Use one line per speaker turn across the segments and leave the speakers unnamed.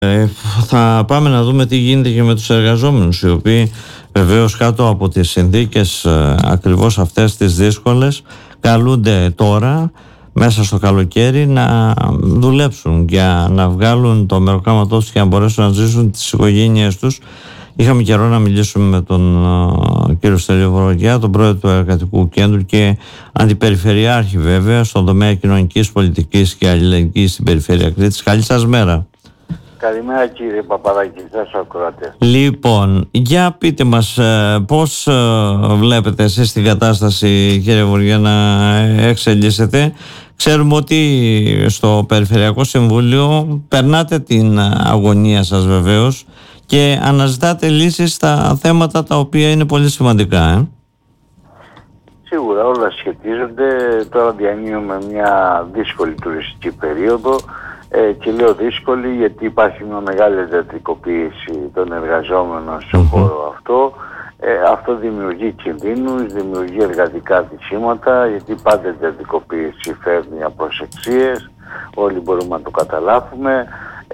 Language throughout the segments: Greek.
Θα πάμε να δούμε τι γίνεται και με τους εργαζόμενους, οι οποίοι βεβαίως κάτω από τις συνθήκες ακριβώς αυτές τις δύσκολες καλούνται τώρα μέσα στο καλοκαίρι να δουλέψουν για να βγάλουν το μεροκάματό τους και να μπορέσουν να ζήσουν τις οικογένειές τους. Είχαμε καιρό να μιλήσουμε με τον κύριο Στέλιο Βορογιά, τον πρόεδρο του Εργατικού Κέντρου και αντιπεριφερειάρχη βέβαια στον τομέα κοινωνικής πολιτικής και αλληλεγγύης στην περιφέρεια Κρήτης. Καλή σας μέρα.
Καλημέρα κύριε Παπαδάκη, σας ακροατές.
Λοιπόν, για πείτε μας πώς βλέπετε εσείς την κατάσταση, κύριε Βορογιά, να εξελίσσεται. Ξέρουμε ότι στο Περιφερειακό Συμβούλιο περνάτε την αγωνία σας βεβαίως και αναζητάτε λύσεις στα θέματα τα οποία είναι πολύ σημαντικά.
Σίγουρα όλα σχετίζονται. Τώρα διανύουμε μια δύσκολη τουριστική περίοδο και λέω δύσκολη γιατί υπάρχει μια μεγάλη εντατικοποίηση των εργαζόμενων στον χώρο αυτό. Αυτό δημιουργεί κινδύνους, δημιουργεί εργατικά ατυχήματα, γιατί πάντα η εντατικοποίηση φέρνει απροσεξίες, όλοι μπορούμε να το καταλάβουμε.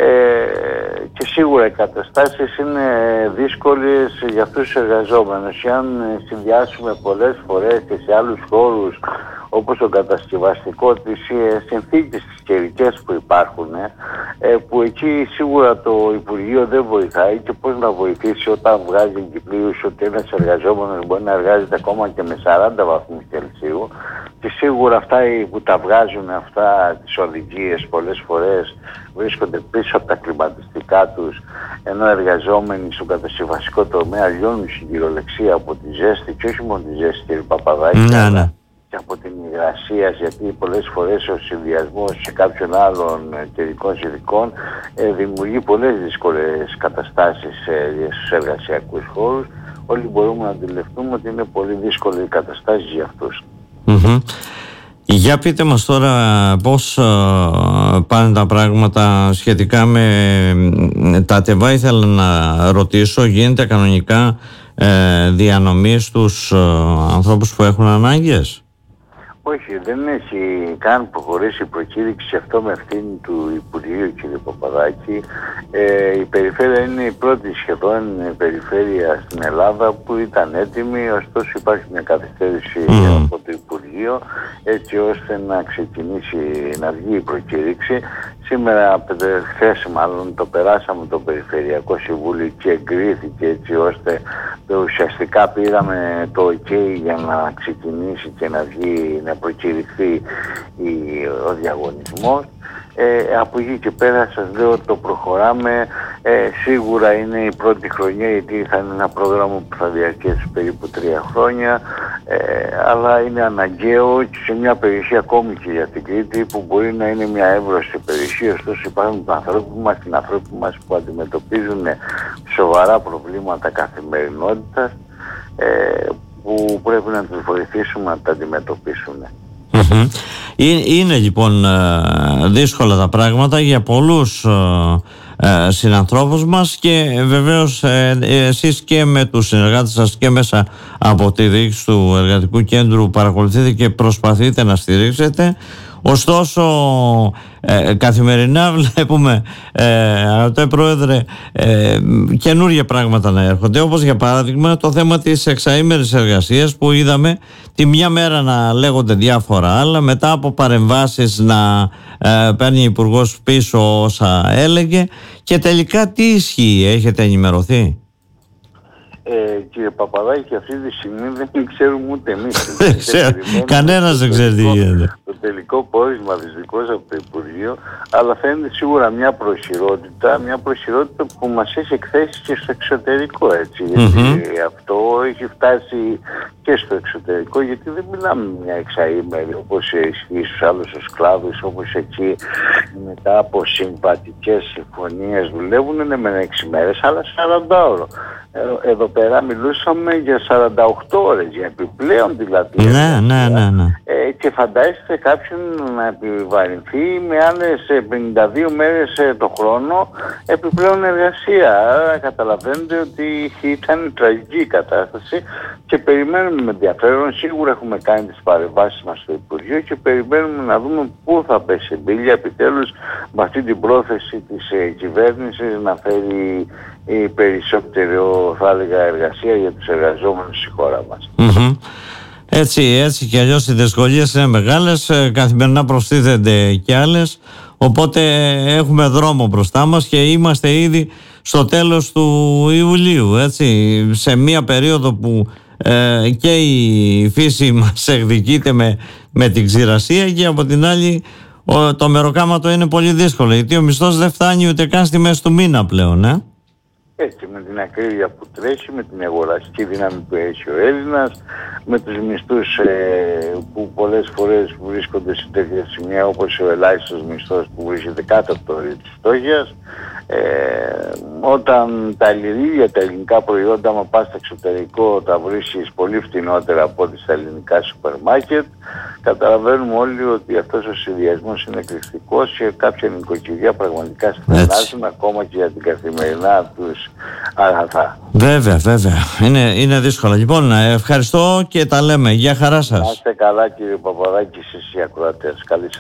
Και σίγουρα οι καταστάσεις είναι δύσκολες για αυτούς τους εργαζόμενους. Και αν συνδυάσουμε πολλές φορές και σε άλλους χώρους όπως το κατασκευαστικό, τις συνθήκες τις καιρικές που υπάρχουν, που εκεί σίγουρα το Υπουργείο δεν βοηθάει. Και πώς να βοηθήσει όταν βγάζει εγκυπλίους ότι ένας εργαζόμενος μπορεί να εργάζεται ακόμα και με 40 βαθμούς Κελσίου, και σίγουρα αυτά που τα βγάζουν αυτά τις οδηγίες πολλές φορές βρίσκονται πίσω από τα κλιματιστικά τους, ενώ εργαζόμενοι στον κατασκευαστικό τομέα λιώνουν στην κυριολεξία από τη ζέστη, και όχι μόνο τη ζέστη κύριε Παπαδάκη, αλλά και από την υγρασία, γιατί πολλές φορές ο συνδυασμός και κάποιων άλλων καιρικών συνθηκών δημιουργεί πολλές δύσκολες καταστάσεις στους εργασιακούς χώρους. Όλοι μπορούμε να αντιληφθούμε ότι είναι πολύ δύσκολη η καταστάση για αυτούς.
Για πείτε μας τώρα πώς πάνε τα πράγματα σχετικά με τα ΤΕΒΑ. Ήθελα να ρωτήσω, γίνεται κανονικά διανομή στους ανθρώπους που έχουν ανάγκες?
Όχι, δεν έχει καν προχωρήσει η προκήρυξη, αυτό με ευθύνη του Υπουργείου κύριε Παπαδάκη. Η περιφέρεια είναι η πρώτη σχεδόν περιφέρεια στην Ελλάδα που ήταν έτοιμη, ωστόσο υπάρχει μια καθυστέρηση από το Υπουργείο έτσι ώστε να ξεκινήσει, να βγει η προκήρυξη. Σήμερα, χθες μάλλον, το περάσαμε το Περιφερειακό Συμβούλιο και εγκρίθηκε έτσι ώστε ουσιαστικά πήραμε το OK για να ξεκινήσει και να βγει, να προκηρυχθεί ο διαγωνισμός. Από εκεί και πέρα σας λέω το προχωράμε. Σίγουρα είναι η πρώτη χρονιά, γιατί θα είναι ένα πρόγραμμα που θα διαρκέσει περίπου 3 χρόνια, αλλά είναι αναγκαίο και σε μια περιοχή ακόμη και για την Κρήτη που μπορεί να είναι μια εύρωστη περιοχή. Ωστόσο υπάρχουν τα ανθρώποι μας που αντιμετωπίζουν σοβαρά προβλήματα καθημερινότητας που πρέπει να τους βοηθήσουμε να τα αντιμετωπίσουν.
Είναι λοιπόν δύσκολα τα πράγματα για πολλούς συνανθρώπους μας και βεβαίως εσείς και με τους συνεργάτες σας και μέσα από τη διοίκηση του Εργατικού Κέντρου παρακολουθείτε και προσπαθείτε να στηρίξετε. Ωστόσο καθημερινά βλέπουμε, αγαπητέ Πρόεδρε, καινούργια πράγματα να έρχονται, όπως για παράδειγμα το θέμα της εξαήμερης εργασίας που είδαμε τη μια μέρα να λέγονται διάφορα άλλα, μετά από παρεμβάσεις να παίρνει ο Υπουργός πίσω όσα έλεγε, και τελικά τι ισχύει, έχετε ενημερωθεί?
Κύριε Παπαδάκη, αυτή τη στιγμή δεν ξέρουμε ούτε εμείς.
Κανένας δεν ξέρει τι γίνεται.
Το τελικό πόρισμα δυστυχώς από το Υπουργείο, αλλά φαίνεται σίγουρα μια προχειρότητα που μας έχει εκθέσει και στο εξωτερικό, έτσι. Γιατί αυτό έχει φτάσει και στο εξωτερικό, γιατί δεν μιλάμε μια εξαήμερη όπως ισχύει στους άλλους τους κλάδους, όπως εκεί μετά από συμβατικές συμφωνίες δουλεύουν με 6 μέρες, αλλά 40 ώρες. Εδώ πέρα μιλούσαμε για 48 ώρες, για επιπλέον δηλαδή.
Ναι.
Και φαντάζεστε κάποιον να επιβαρυνθεί με άλλες 52 μέρες το χρόνο επιπλέον εργασία. Άρα καταλαβαίνετε ότι ήταν τραγική η κατάσταση και περιμένουμε περιμένουμε με ενδιαφέρον. Σίγουρα έχουμε κάνει τις παρεμβάσεις μας στο Υπουργείο και περιμένουμε να δούμε πού θα πέσει η μπίλια επιτέλους με αυτή την πρόθεση της κυβέρνησης να φέρει περισσότερο, θα έλεγα, εργασία για τους εργαζόμενους στη χώρα μας.
Έτσι και αλλιώς οι δυσκολίες είναι μεγάλες, καθημερινά προστίθενται και άλλες, οπότε έχουμε δρόμο μπροστά μας και είμαστε ήδη στο τέλος του Ιουλίου, έτσι, σε μια περίοδο που και η φύση μας εκδικείται με την ξηρασία και από την άλλη το μεροκάματο είναι πολύ δύσκολο, γιατί ο μισθός δεν φτάνει ούτε καν στη μέση του μήνα πλέον.
Έτσι, με την ακρίβεια που τρέχει, με την αγοραστική δύναμη που έχει ο Έλληνας, με τους μισθούς που πολλές φορές βρίσκονται σε τέτοια σημεία, όπως ο ελάχιστος μισθός που βρίσκεται κάτω από το όριο της φτώχειας, όταν τα λιρίδια, τα ελληνικά προϊόντα, άμα πας στο εξωτερικό, τα βρίσκεις πολύ φτηνότερα από ό,τι στα ελληνικά σούπερ μάρκετ, καταλαβαίνουμε όλοι ότι αυτός ο συνδυασμός είναι εκρηκτικός και κάποια νοικοκυριά πραγματικά στενάζουν ακόμα και για την καθημερινά τους αγαθά.
Βέβαια. Είναι δύσκολο. Λοιπόν, ευχαριστώ και τα λέμε. Γεια χαρά σας.
Να είστε καλά, κύριε Παπαδάκη, εσείς οι ακροατές. Καλή